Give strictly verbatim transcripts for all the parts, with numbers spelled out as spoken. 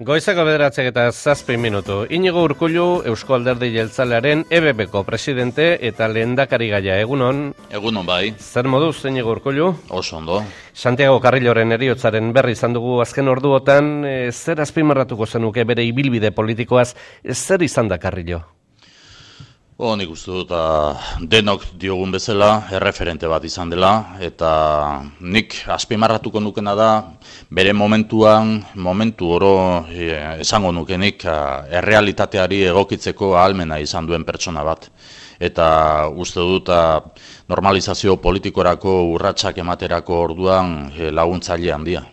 Goizeko bederatzek eta zazpi minutu. Inigo Urkullu, Eusko Alderdi Jeltzalearen E B Bko presidente eta lehendakari gaia. Egunon? Egunon bai. Zer moduz, Inigo Urkullu? Oso ondo. Santiago Carrilloren heriotzaren berri izan dugu azken orduotan, e, zer azpimarratuko zenuke bere ibilbide politikoaz, e, zer izan da Carrillo? Bo, nik uste dut, denok diogun bezala, erreferente bat izan dela, eta nik azpimarratuko nukena da, bere momentuan, momentu oro e, esango nukenik, errealitateari egokitzeko ahalmena izan duen pertsona bat. Eta uste dut, normalizazio politikorako urratsak ematerako orduan e, laguntzaile handia.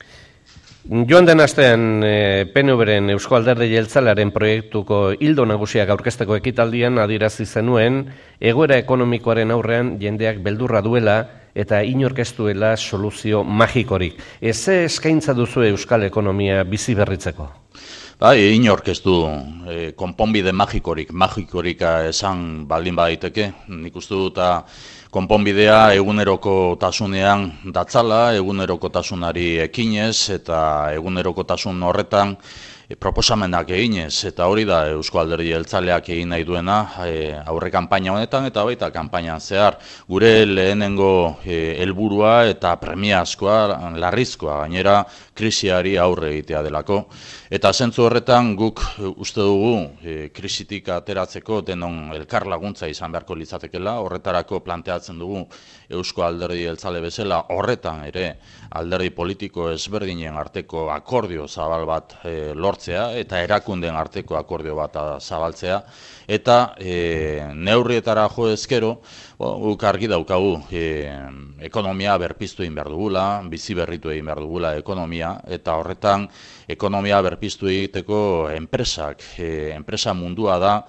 Joan den astean e, P N V-ren Eusko Alderdi Jeltzalearen proiektuko ildo nagusiak aurkezteko ekitaldian adierazi zenuen egoera ekonomikoaren aurrean jendeak beldurra duela eta inork ez duela soluzio magikorik. Eze eskaintza duzu euskal ekonomia bizi berritzeko? Bai, inork ez du e, konponbide magikorik, magikorik esan baldin badaiteke. Nik uste dut konponbidea eguneroko tasunean datzala, eguneroko tasunari ekinez eta eguneroko tasun horretan e, proposamenak eginez. Eta hori da Eusko Alderdi Jeltzaleak egin nahi duena e, aurre kanpaina honetan eta baita kanpainan zehar. Gure lehenengo helburua e, eta premiazkoa, larrizkoa, gainera krisiari aurre egitea delako. Eta zentzu horretan guk uste dugu e, krisitik ateratzeko denon elkar laguntza izan beharko litzatekela, horretarako planteatzen dugu Eusko Alderdi Jeltzale bezala, horretan ere alderdi politiko ezberdinen arteko akordio zabal bat e, lortzea eta erakunden arteko akordio bat zabaltzea, eta e, neurrietara jo ezkero, guk argi daukagu e, ekonomia berpiztu egin behar dugula, bizi berritu egin behar dugula ekonomia, eta horretan ekonomia berpiztu egiteko enpresak, e, enpresa mundua da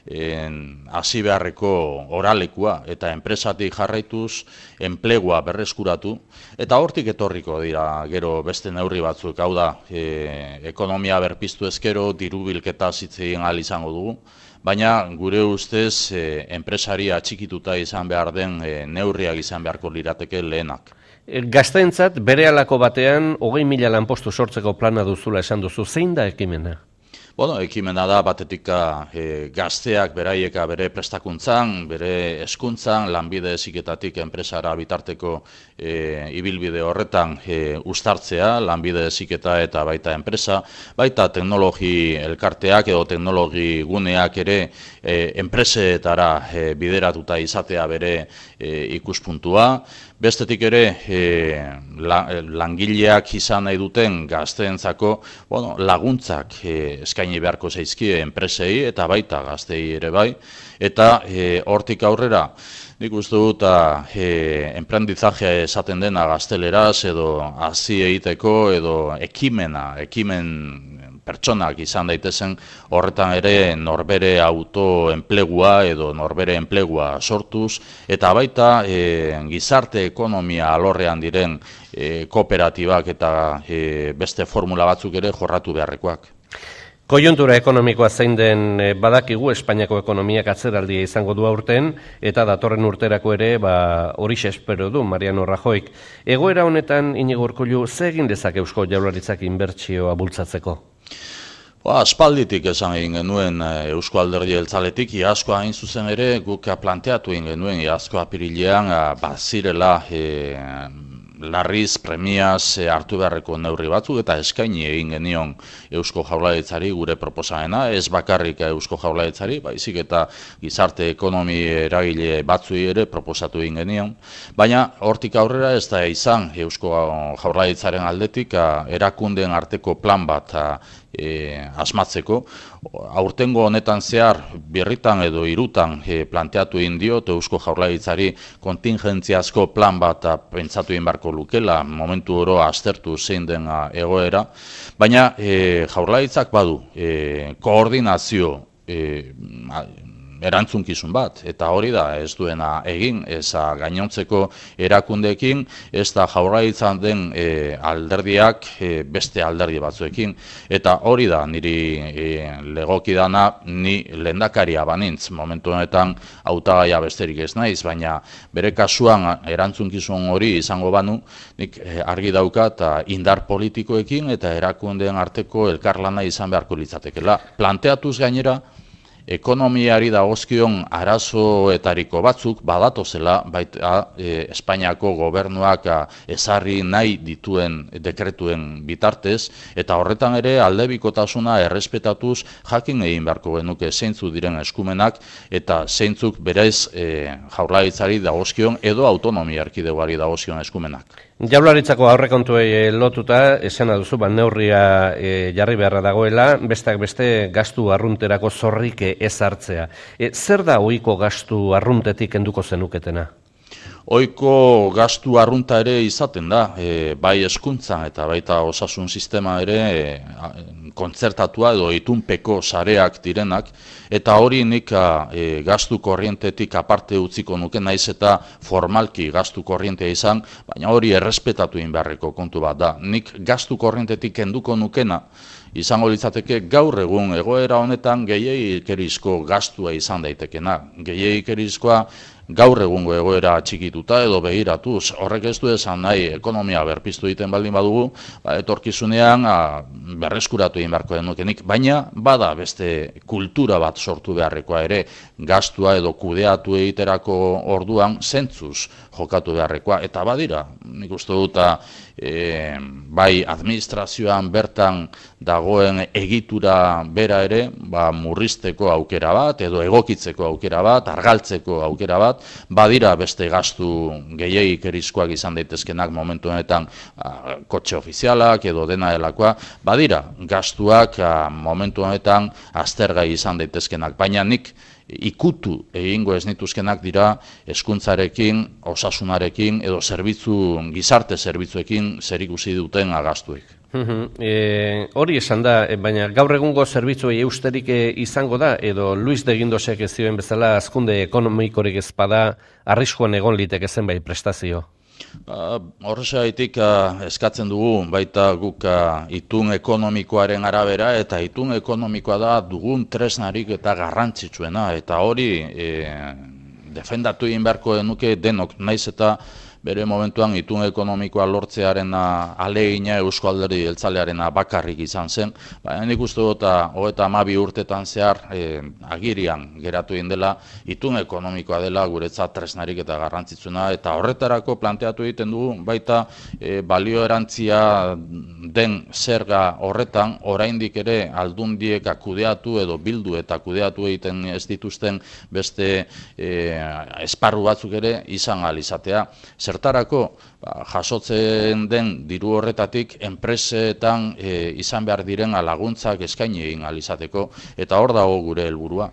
hasi beharreko oralekua, eta enpresatik jarraituz enplegua berreskuratu, eta hortik etorriko dira gero beste neurri batzuk, hau da, e, ekonomia berpiztu ezkero, diru bilketa hitz egin ahal izango dugu, baina gure ustez e, enpresari atxikituta izan behar den e, neurriak izan beharko lirateke lehenak. Gazteentzat berehalako batean hogei mila lanpostu sortzeko plana duzula esan duzu, zein da ekimena? Bueno, ekimena da batetik e, gazteak beraieka bere prestakuntzan, bere hezkuntzan, lanbide heziketatik enpresara bitarteko e, ibilbide horretan e, uztartzea, lanbide heziketa eta baita enpresa, baita teknologi elkarteak edo teknologi guneak ere e, enpresetara e, bideratuta izatea bere e, ikuspuntua. Bestetik ere, e, la, langileak izan nahi duten gazteentzako bueno, laguntzak e, eskaini beharko zaizkie enpresei eta baita gaztei ere bai. Eta e, hortik aurrera, nik uste dut e, enprendizajea esaten dena gazteleraz edo hasi egiteko edo ekimena, ekimen pertsonak izan daitezen horretan ere norbere autoenplegua edo norbere enplegua sortuz, eta baita e, gizarte ekonomia alorrean diren e, kooperatibak eta e, beste formula batzuk ere jorratu beharrekoak. Koiuntura ekonomikoa zein den badakigu Espainiako ekonomiak atzeraldia izango du aurten, eta datorren urterako ere ba, horixe espero du Mariano Rajoyk. Egoera honetan, Inigo Urkullu, ze egin dezake Eusko Jaurlaritzak inbertsioa bultzatzeko? Ba, aspalditik esan egin genuen Eusko Alderdi Jeltzaletik, iazkoa hain zuzen ere guk planteatu egin genuen iazko apirilean bazirela e, larriz, premiaz e, hartu beharreko neurri batzuk eta eskaini egin genion Eusko Jaurlaritzari gure proposamena, ez bakarrik Eusko Jaurlaritzari, baizik eta gizarte ekonomi eragile batzui ere proposatu egin genion, baina hortik aurrera ez da izan Eusko Jaurlaritzaren aldetik erakunden arteko plan bat E, asmatzeko. Aurtengo honetan zehar birritan edo hirutan e, planteatu egin diot Eusko Jaurlaritzari kontingentziazko plan bat pentsatu egin beharko lukela, momentu oro aztertu zein den egoera, baina e, Jaurlaritzak badu e, koordinazio e, erantzunkizun bat, eta hori da ez duena egin, ez gainontzeko erakundeekin, ez da Jaurlaritzan den e, alderdiak e, beste alderdi batzuekin, eta hori da niri e, legokidana, ni lehendakaria banintz, momentu honetan hautagaia besterik ez naiz, baina bere kasuan erantzunkizun hori izango banu, nik e, argi dauka eta indar politikoekin eta erakundeen arteko elkarlana izan beharko litzatekeela. Planteatuz gainera, ekonomiari dagozkion arazoetariko batzuk badatozela baita e, Espainiako gobernuak a, ezarri nahi dituen dekretuen bitartez, eta horretan ere aldebikotasuna errespetatuz jakin egin beharko genuke zeintzu diren eskumenak eta zeintzuk berez e, Jaurlaritzari dagozkion edo autonomia erkidegoari dagozkion eskumenak. Jaurlaritzako aurrekontuei lotuta, esena duzu, ba, neurria e, jarri beharra dagoela, besteak beste gastu arrunterako zorrik ez hartzea. E, zer da ohiko gastu arruntetik kenduko zenuketena? Ohiko gastu arrunta ere izaten da, e, bai hezkuntzan eta baita osasun sistema ere e, kontzertatua edo itunpeko sareak direnak, eta hori nik e, gastu korrientetik aparte utziko nuke, naiz eta formalki gastu korrientea izan, baina hori errespetatu egin beharreko kontu bat da. Nik gastu korrientetik kenduko nukena, izango litzateke gaur egun egoera honetan gehieikerizko gastua izan daitekena. Gehieikerizkoa gaur egungo egoera txikituta edo begiratuz. Horrek ez du esan nahi ekonomia berpiztu egiten baldin badugu, ba, etorkizunean a, berreskuratu egin beharko denukenik, baina bada beste kultura bat sortu beharrekoa ere, gastua edo kudeatu egiterako orduan zentzuz jokatu beharrekoa, eta badira, nik uste dut e, bai administrazioan bertan dagoen egitura bera ere, ba, murrizteko aukera bat, edo egokitzeko aukera bat, argaltzeko aukera bat, badira beste gastu gehieikerizkoak izan daitezkenak momentu honetan a, kotxe ofizialak edo dena delakoa, badira gastuak a, momentu honetan aztergai izan daitezkenak, baina nik ikutu egingo ez nituzkenak dira hezkuntzarekin, osasunarekin edo zerbitzu, gizarte zerbitzuekin zerikusi duten agastuek. E, hori esan da, baina gaur egungo zerbitzuei eusterik izango da, edo Luis de Guindosek ez zioen bezala hazkunde ekonomikorik ez bada arriskuan egon liteke zenbait prestazio? Horrexegatik eskatzen dugu baita guk itun ekonomikoaren arabera, eta itun ekonomikoa da dugun tresnarik eta garrantzitsuena, eta hori e, defendatu egin beharko denuke denok, naiz eta bere momentuan itun ekonomikoa lortzearen ahalegina Eusko Alderdi Jeltzalearena bakarrik izan zen, baina nik uste dut hogeita hamabi urtetan zehar e, agirian geratu egin dela itun ekonomikoa dela guretzat tresnarik eta garrantzitsuna, eta horretarako planteatu egiten dugu baita e, balio erantzia den zerga horretan oraindik ere aldundiek kudeatu edo bildu eta kudeatu egiten ez dituzten beste e, esparru batzuk ere izan ahal izatea. Zertarako ba, jasotzen den diru horretatik enpresetan e, izan behar diren laguntzak eskaini egin ahal izateko, eta hor dago gure helburua.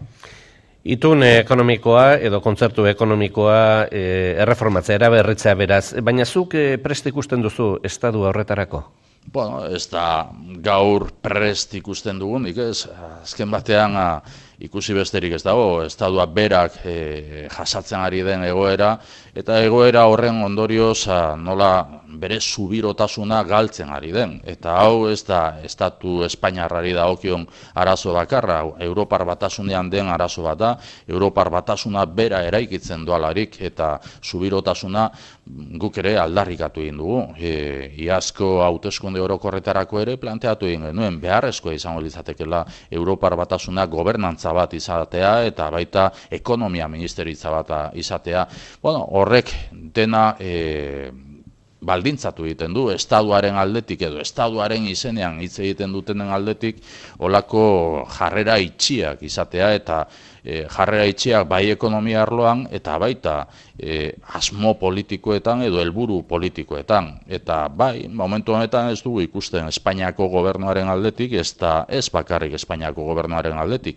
Itun ekonomikoa edo kontzertu ekonomikoa e, erreformatzea, eraberritzea beraz, baina zuk e, prest ikusten duzu estadua horretarako? Bueno, ez da gaur prest ikusten dugunik, ez? Azken batean a, ikusi besterik ez dago, estadua berak e, jasatzen ari den egoera, eta egoera horren ondorioz a, nola bere subirotasuna galtzen ari den. Eta hau ez da estatu Espainiarrari dagokion arazo bakarra, Europar Batasunean den arazo bat da, Europar Batasuna bera eraikitzen doalarik, eta subirotasuna guk ere aldarrikatu egin dugu. E, iazko hauteskunde orokorretarako ere planteatu egin genuen, beharrezkoa izango litzatekeela Europar Batasuna gobernantza bat izatea eta baita ekonomia ministeritza bat izatea. Bueno, horrek dena e, baldintzatu egiten du, estaduaren aldetik edo estaduaren izenean hitz egiten dutenen aldetik olako jarrera itxiak izatea, eta e, jarrera itxiak bai ekonomia arloan eta baita e, asmo politikoetan edo helburu politikoetan. Eta bai, momentu honetan ez dugu ikusten Espainiako gobernuaren aldetik, ez da ez bakarrik Espainiako gobernuaren aldetik,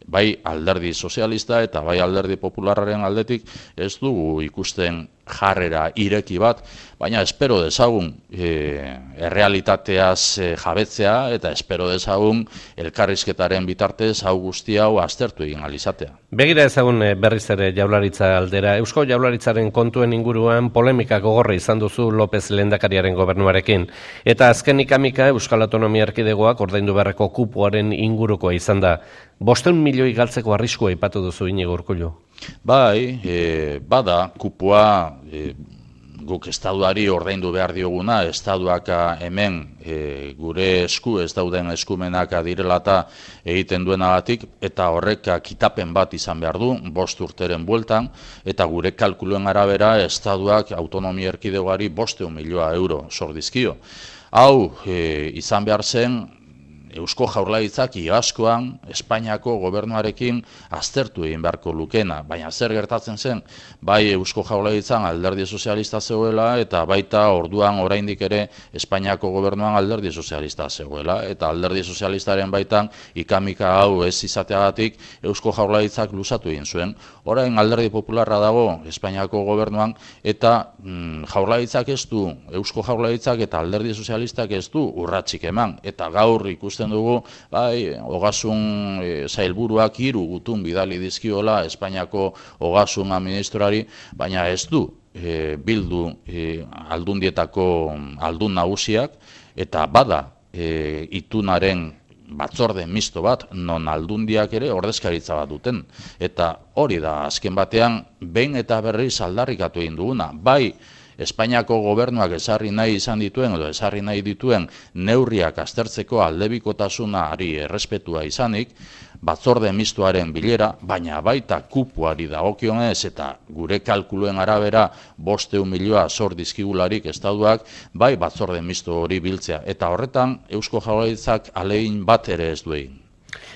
bai alderdi sozialista eta bai alderdi popularraren aldetik ez dugu ikusten jarrera ireki bat, baina espero dezagun e, errealitateaz e, jabetzea eta espero dezagun elkarrizketaren bitartez hau guzti hau aztertu egin alizatea. Begira ezagun berriz ere Jaurlaritza aldera. Eusko Jaurlaritzaren kontuen inguruan polemika gogorra izan duzu López lehendakariaren gobernuarekin. Eta azkenik amika Euskal Autonomia Erkidegoak ordaindu beharreko kupoaren ingurukoa izan da. Bosteun milioi galtzeko arriskua aipatu duzu Iñigo Urkullu. Bai, e, bada, kupoa e, guk estaduari ordaindu behar dioguna, estaduak hemen e, gure esku ez dauden eskumenak direlata egiten duenagatik, eta horrek kitapen bat izan behar du, bost urteren bueltan, eta gure kalkuluen arabera estaduak autonomia erkidegoari bosteun milioa euro sordizkio. Hau e, izan behar zen, Eusko Jaurlaritzak iazkoan Espainiako gobernuarekin aztertu egin beharko lukena, baina zer gertatzen zen, bai Eusko Jaurlaritzan alderdi sozialista zegoela eta baita orduan oraindik ere Espainiako gobernuan alderdi sozialista zegoela, eta alderdi sozialistaren baitan ikamika hau ez izateagatik Eusko Jaurlaritzak luzatu egin zuen. Orain alderdi popularra dago Espainiako gobernuan eta mm, Jaurlaritzak ez du, Eusko Jaurlaritzak eta alderdi sozialistak ez du urratsik eman, eta gaur ikusten dugu, bai, ogasun e, sailburuak hiru gutun bidali dizkiola Espainiako ogasun administrari, baina ez du e, bildu e, aldundietako aldun nagusiak, eta bada e, itunaren batzorde misto bat, non aldundiak ere ordezkaritza bat duten. Eta hori da, azken batean, behin eta berriz aldarrikatu egin duguna, bai, Espainiako gobernuak ezarri nahi izan dituen edo ezarri nahi dituen neurriak aztertzeko aldebikotasunari errespetua izanik, batzorde mistoaren bilera, baina baita kupuari dagokionez eta gure kalkuluen arabera bosteun milioa zor dizkigularik estatuak, bai batzorde misto hori biltzea. Eta horretan Eusko Jaurlaritzak ahalegin bat ere ez du egin.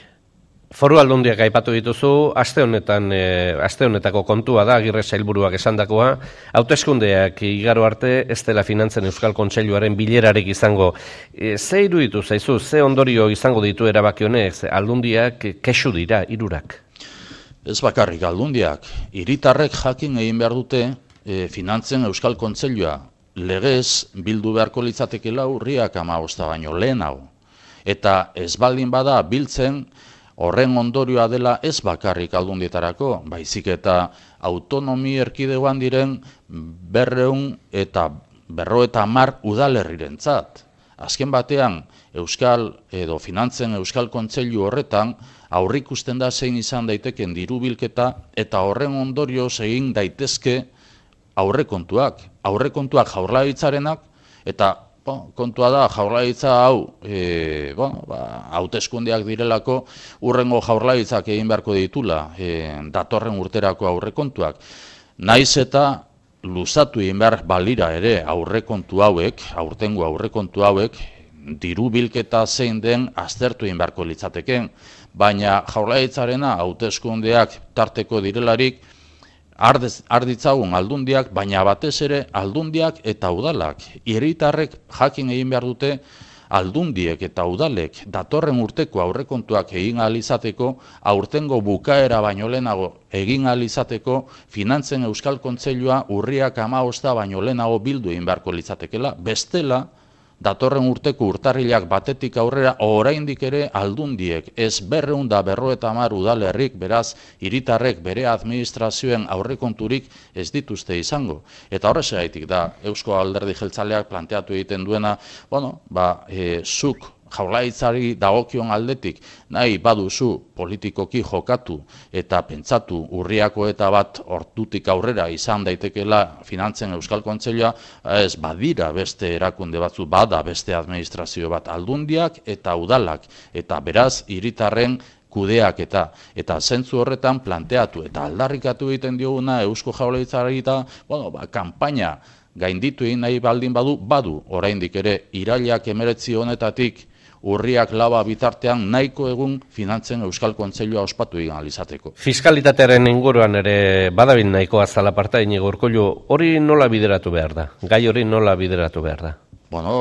Foru Aldundiak aipatu dituzu, aste honetan, e, aste honetako kontua da, Agirre sailburuak esandakoa, hauteskundeak igaro arte ez dela finantzen Euskal Kontseiluaren bilerarik izango. E, ze iruditu zaizu, ze ondorio izango ditu erabaki honek, Aldundiak kexu dira, hirurak? Ez bakarrik Aldundiak, hiritarrek jakin egin behar dute e, finantzen Euskal Kontseilua legez bildu beharko litzatekela urriak hamabosta baino lehenago. Eta ez baldin bada biltzen, horren ondorioa dela ez bakarrik aldundietarako, baizik eta autonomi erkidegoan diren berreun eta berro eta hamar udalerrirentzat. Azken batean, Euskal edo finantzen Euskal Kontseilu horretan aurrikusten da zein izan daiteken diru bilketa eta horren ondorioz egin daitezke aurrekontuak. Aurrekontuak Jaurlaritzarenak eta Bon, kontua da, Jaurlaritza hau, e, bon, ba, hauteskundeak direlako, urrengo Jaurlaritzak egin beharko ditula, e, datorren urterako aurrekontuak. Naiz eta luzatu egin behar balira ere aurrekontu hauek, aurtengo aurrekontu hauek, diru bilketa zein den aztertu egin beharko litzateken, baina Jaurlaritzarena hauteskundeak tarteko direlarik, arditzagun aldundiak, baina batez ere aldundiak eta udalak. Hiritarrek jakin egin behar dute aldundiek eta udalek datorren urteko aurrekontuak egin ahal izateko, aurtengo bukaera baino lehenago egin ahal izateko, finantzen Euskal Kontseilua urriak hamabosta baino lehenago bildu egin beharko litzatekela, bestela, datorren urteko urtarrilak batetik aurrera oraindik ere aldundiek ez berreun da berroeta hamar udalerrik, beraz hiritarrek bere administrazioen aurrekonturik ez dituzte izango. Eta horrexegatik da Eusko Alderdi Jeltzaleak planteatu egiten duena, bueno, ba, e, zuk Jaurlaritzari dagokion aldetik nahi baduzu politikoki jokatu eta pentsatu urriako eta bat hortutik aurrera izan daitekela finantzen Euskal Kontseilua, ez badira beste erakunde batzu, bada beste administrazio bat, aldundiak eta udalak, eta beraz hiritarren kudeak eta eta zentzu horretan planteatu eta aldarrikatu egiten dioguna Eusko Jaurlaritzari eta, bueno, ba, kanpaina gainditu egin nahi baldin badu, badu oraindik ere irailak hemeretzi honetatik urriak laba bitartean nahiko egun finantzen Euskal Kontseilua ospatu egin ahal izateko. Fiskalitatearen inguruan ere badabil nahikoa zalaparta, Iñigo Urkullu, hori nola bideratu behar da? Gai hori nola bideratu behar da? Bueno,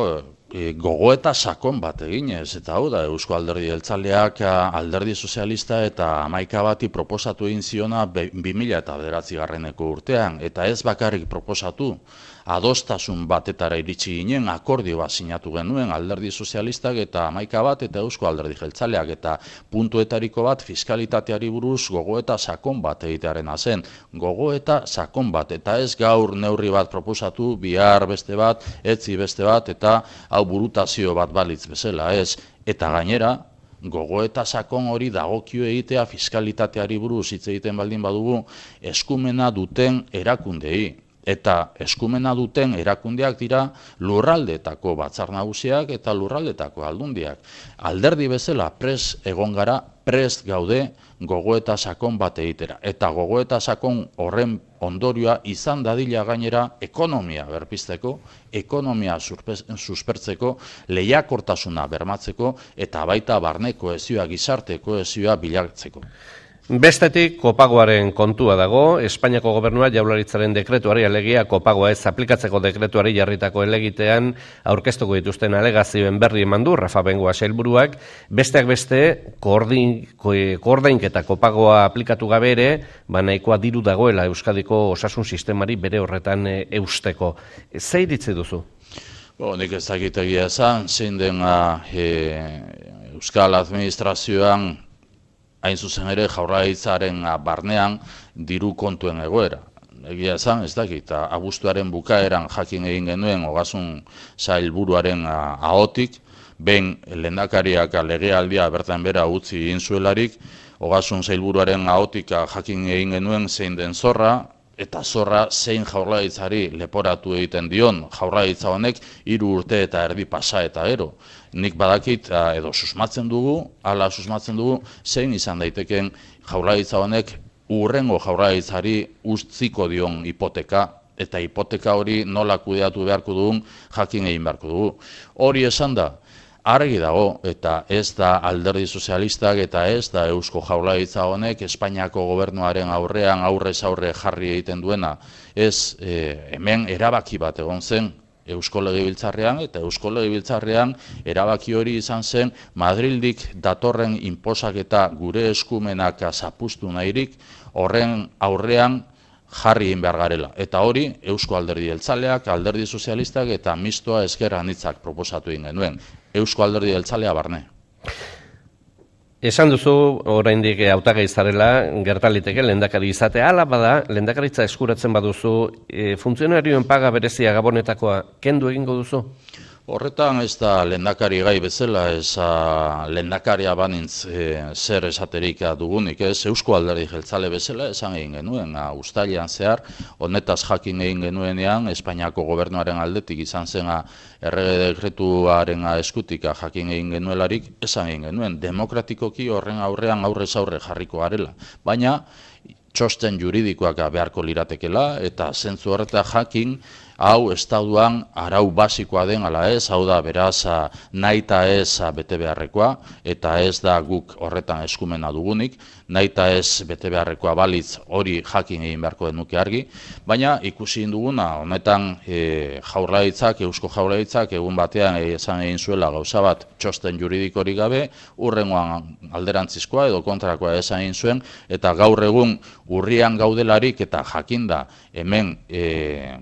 e, gogoeta sakon bat eginez, eta hau da, Eusko Alderdi Jeltzaleak Alderdi Sozialista eta hamaika bati proposatu egin ziona bi mila bederatzigarreneko urtean, eta ez bakarrik proposatu, adostasun batetara iritsi ginen, akordio bat sinatu genuen Alderdi Sozialistak eta hamaika bat eta Eusko Alderdi Jeltzaleak, eta puntuetariko bat fiskalitateari buruz gogoeta sakon bat egitearena zen. Gogoeta sakon bat, eta ez gaur neurri bat proposatu, bihar beste bat, etzi beste bat, eta hau burutazio bat balitz bezala, ez. Eta gainera, gogoeta sakon hori dagokio egitea fiskalitateari buruz hitz egiten baldin badugu, eskumena duten erakundei. Eta eskumena duten erakundeak dira lurraldetako batzar nagusiak eta lurraldetako aldundiak. Alderdi bezala pres egon gara, prest gaude gogoeta sakon bat egitera. Eta gogoeta sakon horren ondorioa izan dadila gainera ekonomia berpizteko, ekonomia suspertzeko, lehiakortasuna bermatzeko eta baita barne kohesioa, gizarte kohesioa bilatzeko. Bestetik, kopagoaren kontua dago, Espainiako gobernua Jaurlaritzaren dekretuari alegia kopagoa ez aplikatzeko dekretuari jarritako helegitean aurkeztuko dituzten alegazioen berri eman du Rafa Bengoa sailburuak, besteak beste koordainketa kopagoa aplikatu gabe ere, ba nahikoa diru dagoela Euskadiko osasun sistemari bere horretan eusteko. Ze iritzi duzu? Bo, nik ez dakit egia esan, zein den e, Euskal Administrazioan hain zuzen ere Jaurlaritzaren barnean diru kontuen egoera. Egia esan, ez dakit, abuztuaren bukaeran jakin egin genuen ogasun sailburuaren ahotik, behin lehendakariak legealdia bertan bera utzi egin zuelarik, ogasun sailburuaren ahotik jakin egin genuen zein den zorra, eta zorra zein Jaurlaritzari leporatu egiten dion. Jaurlaritza honek hiru urte eta erdi pasa eta gero. Nik badakit edo susmatzen dugu, hala susmatzen dugu, zein izan daiteken Jaurlaritza honek urrengo Jaurlaritzari utziko dion hipoteka, eta hipoteka hori nola kudeatu beharko dugun jakin egin beharko dugu. Hori esan da, argi dago, eta ez da Alderdi Sozialistak eta ez da Eusko Jaurlaritza honek Espainiako gobernuaren aurrean aurrez aurre jarri egiten duena. Ez e, hemen erabaki bat egon zen Eusko Legebiltzarrean, eta Eusko Legebiltzarrean erabaki hori izan zen Madrildik datorren inposaketa gure eskumenak zapuztu nahirik, horren aurrean jarri egin behar garela. Eta hori Eusko Alderdi Jeltzaleak, Alderdi Sozialistak eta Mistoa Ezker Anitzak proposatu egin genuen. Eusko Alderdi Jeltzalea barne. Esan duzu, oraindik hautagai zarela, gertaliteke lehendakari izatea, hala bada, lehendakaritza eskuratzen baduzu, e, funtzionarioen paga berezia Gabonetakoa kendu egingo duzu? Horretan ez da lehendakari gai bezala, ez lehendakaria banintz e, zer esaterik dugunik, ez Eusko Alderdi Jeltzale bezala esan egin genuen, uztailean zehar, honetaz jakin egin genuenean, Espainiako gobernuaren aldetik izan zen errege dekretuaren eskutik jakin egin genuelarik, esan egin genuen, demokratikoki horren aurrean aurrez aurre jarriko garela, baina txosten juridikoak beharko liratekela, eta zentzu horreta jakin, hau estatuan arau basikoa den ala ez, hau da beraz nahita ez bete beharrekoa, eta ez da guk horretan eskumena dugunik, nahita ez bete beharrekoa balitz hori jakin egin beharko denuke argi, baina ikusi duguna, honetan e, Jaurlaritzak, Eusko Jaurlaritzak egun batean esan egin zuela gauza bat txosten juridikorik gabe, urrengoan alderantzizkoa edo kontrakoa esan egin zuen, eta gaur egun urrian gaudelarik eta jakinda hemen e,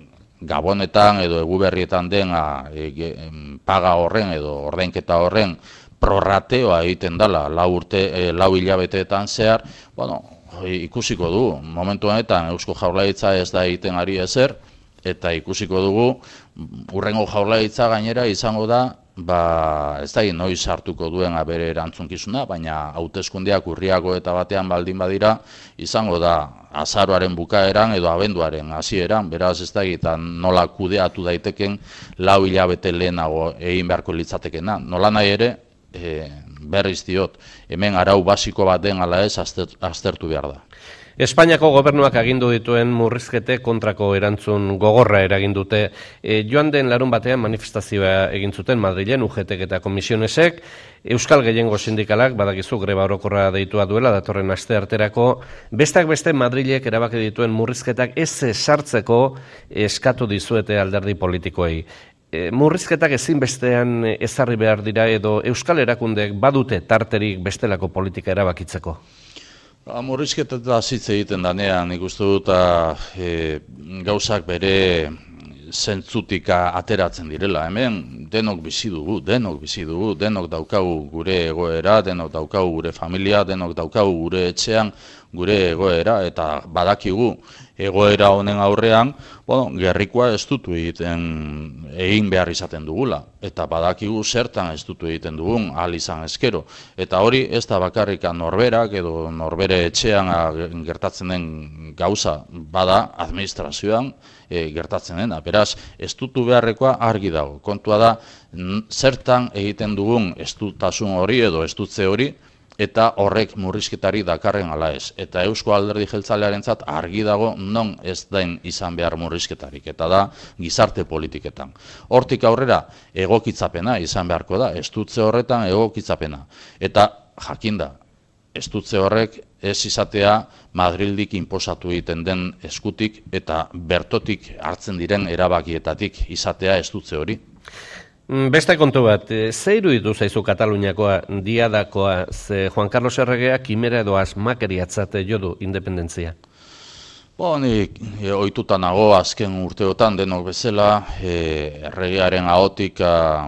Gabonetan edo Eguberrietan den e, e, paga horren edo ordainketa horren prorrateoa egiten dela lau urte, e, lau hilabeteetan zehar, bueno, ikusiko du. Momentu honetan Eusko Jaurlaritza ez da egiten ari ezer, eta ikusiko dugu urrengo Jaurlaritza gainera izango da, ba, ez da noiz hartuko duen bere erantzunkizuna, baina hauteskundeak urriago eta batean baldin badira, izango da azaroaren bukaeran edo abenduaren hasieran, beraz ez da egiten nola kudeatu daiteken lau hilabete lehenago egin beharko litzatekena. Nola nahi ere, e, berriz diot, hemen arau basiko bat den ala ez aztertu behar da. Espainiako gobernuak agindu dituen murrizkete kontrako erantzun gogorra eragin dute. E, joan den larun batean manifestazioa egin zuten Madrilen U G T eta Komisionesek, Euskal Gehiengo Sindikalak badakizu greba orokorra deitua duela datorren aste arterako, besteak beste Madrilek erabaki dituen murrizketak ez sartzeko eskatu dizuete alderdi politikoei. E, murrizketak ezinbestean ezarri behar dira edo euskal erakundeek badute tarterik bestelako politika erabakitzeko? Ba, murrizketetaz hitz egiten danean, nik uste dut e, gauzak bere zentzutika ateratzen direla. Hemen denok bizi dugu, denok bizi dugu, denok daukagu gure egoera, denok daukagu gure familia, denok daukagu gure etxean gure egoera, eta badakigu egoera honen aurrean, bueno, gerrikoa ez dutu egiten egin behar izaten dugula, eta badakigu zertan ez dutu egiten dugun, ahal izan ezkero. Eta hori ez da bakarrik norberak edo norbere etxean gertatzen den gauza, bada administrazioan e, gertatzen dena. Beraz, ez dutu beharrekoa argi dago. Kontua da, zertan egiten dugun ez dutasun hori edo ez dutze hori, eta horrek murrizketari dakarren ala ez. Eta Eusko Alderdi Jeltzalearentzat argi dago non ez den izan behar murrizketarik, eta da gizarte politiketan. Hortik aurrera egokitzapena izan beharko da, estutze horretan egokitzapena. Eta jakinda, estutze horrek ez izatea Madrildik inposatu egiten den eskutik eta bertotik hartzen diren erabakietatik izatea estutze hori. Beste kontu bat, ze iruditu zaizu Kataluniakoa, diadakoa, ze Juan Carlos Erregeak kimera edo asmakeriatzat jo du independentzia? Bo, ni ohituta nago azken urteotan denok bezala, e, erregearen ahotik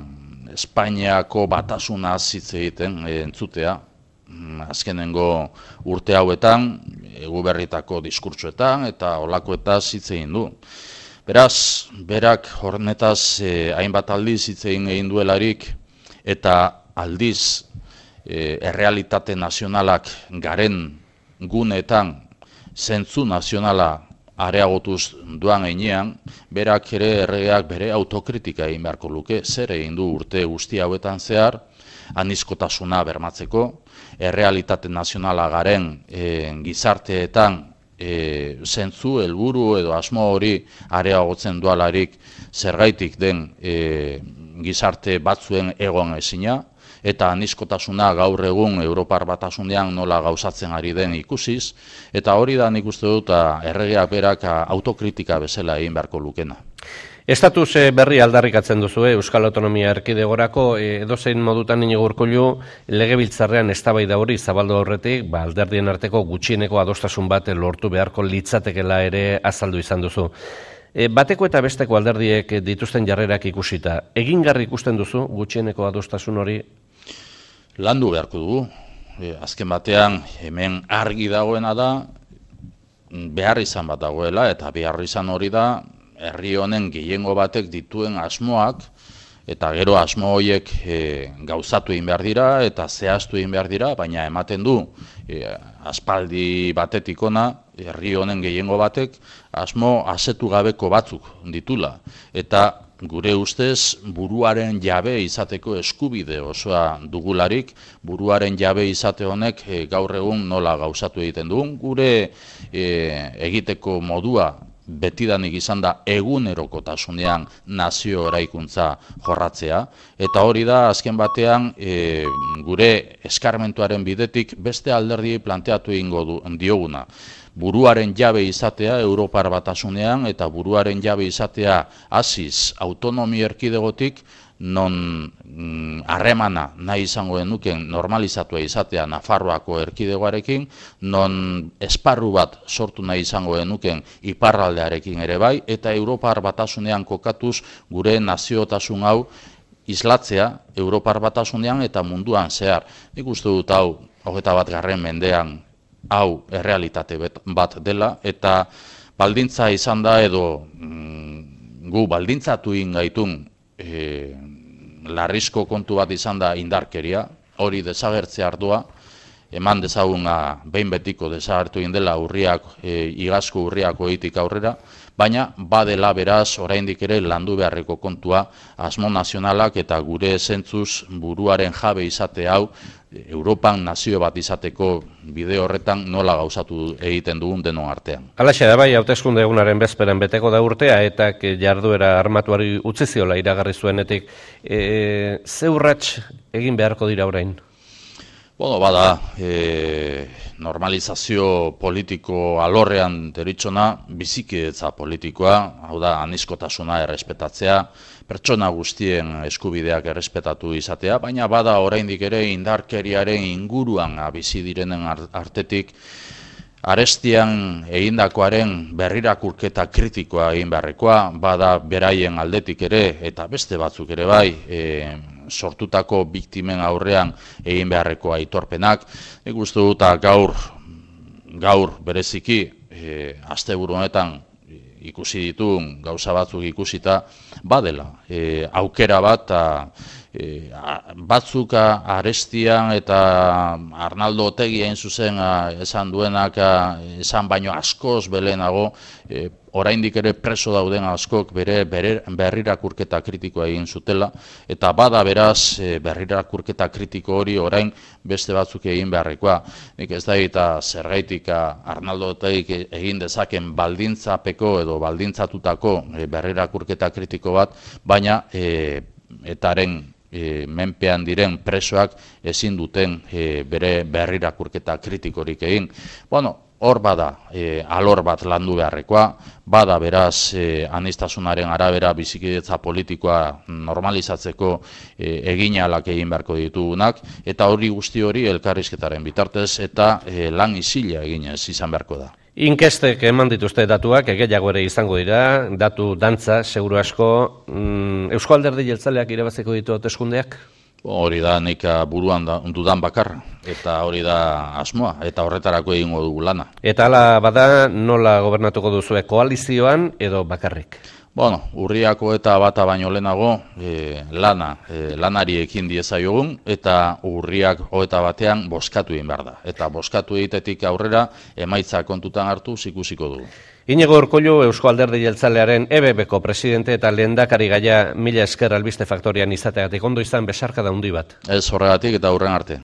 Espainiako batasuna hitz egiten e, entzutea, azkenengo urte hauetan, eguberritako diskurtsoetan eta olakoetaz hitz egin du. Beraz, berak hornetaz eh, hainbat aldiz hitz egin egin duelarik eta aldiz eh, errealitate nazionalak garen guneetan zentzu nazionala areagotuz duan heinean, berak ere erregeak bere autokritika egin beharko luke, zer egin du urte guzti hauetan zehar, anizkotasuna bermatzeko, errealitate nazionala garen eh, gizarteetan E, zentzu, helburu edo asmo hori areagotzen dualarik zergaitik den e, gizarte batzuen egon ezina, eta anizkotasuna gaur egun Europar Batasunean nola gauzatzen ari den ikusiz, eta hori da nik uste dut erregeak berak autokritika bezala egin beharko lukena. Estatus berri aldarrikatzen duzu, Euskal Autonomia Erkidegorako, edozein modutan Inigo Urkullu legebiltzarrean eztabaida hori zabaldu aurretik, ba, alderdien arteko gutxieneko adostasun bat lortu beharko litzatekela ere azaldu izan duzu. E, bateko eta besteko alderdiek dituzten jarrerak ikusita, egingarri ikusten duzu gutxieneko adostasun hori? Landu beharko dugu. E, azken batean hemen argi dagoena da, behar izan bat dagoela, eta behar izan hori da, herri honen gehiengo batek dituen asmoak, eta gero asmo horiek e, gauzatu egin behar dira, eta zehaztu egin behar dira, baina ematen du, e, aspaldi batetik ona, herri honen gehiengo batek, asmo asetu gabeko batzuk ditula. Eta gure ustez, buruaren jabe izateko eskubide osoa dugularik, buruaren jabe izate honek e, gaur egun nola gauzatu egiten dugun, gure e, egiteko modua, betidanik izan da egunerokotasunean nazio eraikuntza jorratzea, eta hori da azken batean e, gure eskarmentuaren bidetik beste alderdi planteatu egingo dioguna. Buruaren jabe izatea Europar Batasunean eta buruaren jabe izatea hasiz autonomi erkidegotik, non harremana mm, nahi izango denuken normalizatua izatea Nafarroako erkidegoarekin, non esparru bat sortu nahi izango denuken iparraldearekin ere bai, eta Europar Batasunean kokatuz gure naziotasun hau islatzea Europar Batasunean eta munduan zehar. Nik uste dut hau, hogeita bat garren mendean, hau errealitate bat dela, eta baldintza izan da edo mm, gu baldintzatu ingaitun E, larrizko kontu bat izan da indarkeria, hori desagertzea ardua, eman dezaguna behin betiko desagertu indela urriak, e, igazko urriako egitik aurrera, baina badela beraz oraindik ere landu beharreko kontua asmo nazionalak eta gure zentzuz buruaren jabe izate hau Europan nazio bat izateko bide horretan nola gauzatu egiten dugun denon artean. Halaxe da bai, hauteskunde egunaren bezperan beteko da urtea eta jarduera armatuari utzi ziola iragarri zuenetik. E, ze urrats egin beharko dira orain? Bueno, bada, e, normalizazio politiko alorrean deritzona bizikidetza politikoa, hau da, anizkotasuna errespetatzea, pertsona guztien eskubideak errespetatu izatea, baina bada oraindik ere indarkeriaren inguruan bizi direnen artetik arestian egindakoaren berrirakurketa kritikoa egin beharrekoa, bada beraien aldetik ere eta beste batzuk ere bai, e, sortutako biktimen aurrean egin beharreko aitorpenak. Nik uste dut gaur, gaur bereziki, e, asteburu honetan ikusi ditun gauza batzuk ikusita, badela, e, aukera bat, a, e, a, batzuk arestian eta Arnaldo Otegi hain zuzen a, esan duenak, a, esan baino askoz belenago, e, oraindik ere preso dauden askok bere, bere berrirakurketa kritikoa egin zutela, eta bada beraz e, berrirakurketa kritiko hori orain beste batzuk egin beharrekoa. Nik ez da eta zergaitik Arnaldo Otegik egin dezaken baldintzapeko edo baldintzatutako e, berrirakurketa kritiko bat, baina e, etaren e, menpean diren presoak ezin duten e, bere berrirakurketa kritikorik egin. Bueno, hor bada, e, alor bat landu beharrekoa, bada beraz e, aniztasunaren arabera bizikidetza politikoa normalizatzeko e, eginalak egin beharko ditugunak, eta hori guzti hori elkarrizketaren bitartez eta e, lan isila eginez izan beharko da. Inkestek eman dituzte datuak, gehiago ere izango dira, datu dantza, seguru asko. Mm, Eusko Alderdi Jeltzaleak irabaziko ditu hauteskundeak? Hori da nik buruan da, dudan bakarra, eta hori da asmoa, eta horretarako egingo dugu lana. Eta hala bada, nola gobernatuko duzue, koalizioan edo bakarrik? Bueno, urriako eta bata baino lehenago e, lana, e, lanari ekin diezaiogun, eta urriak hogeita batean bozkatu egin behar da. Eta bozkatu egitetik aurrera emaitza kontutan hartu ikusiko dugu. Iñigo Urkullu, Eusko Alderdi Jeltzalearen E B Bko presidente eta lehendakari gaia, mila esker albiste faktorian izateagatik, ondo izan besarkada handi bat. Ez horregatik eta aurren arte.